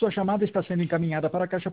Sua chamada está sendo encaminhada para a caixa